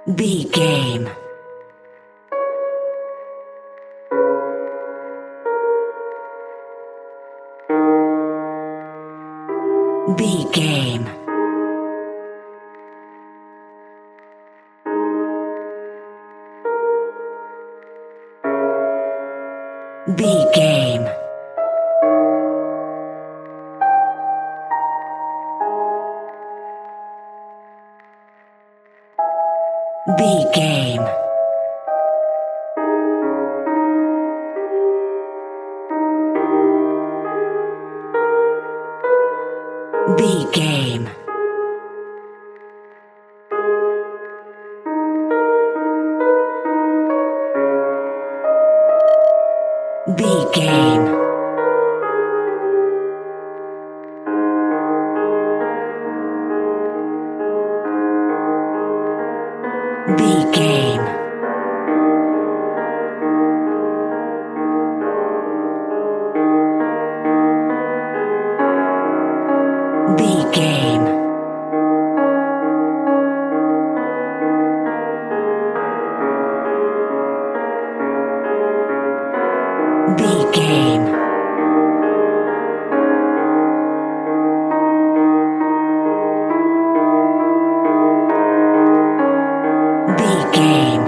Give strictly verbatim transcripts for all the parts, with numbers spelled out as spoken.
B game. B game. B game. B game. B game. B game. B game. B game. B game. B game.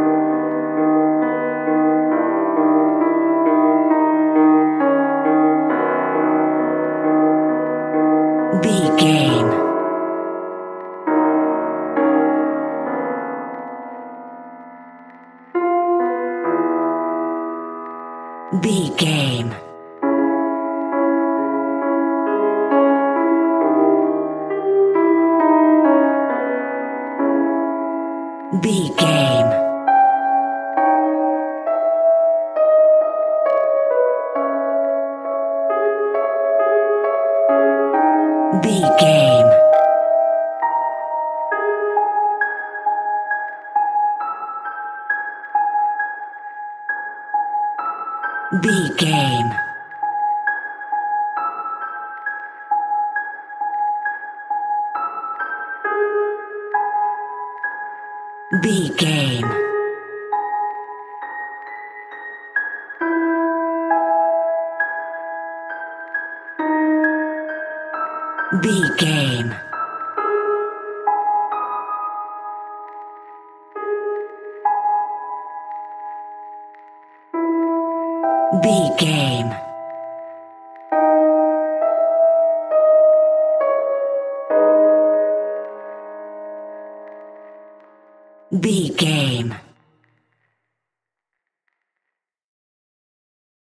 B game. B game. B game. B game. B game. B game. B game. B game. B game.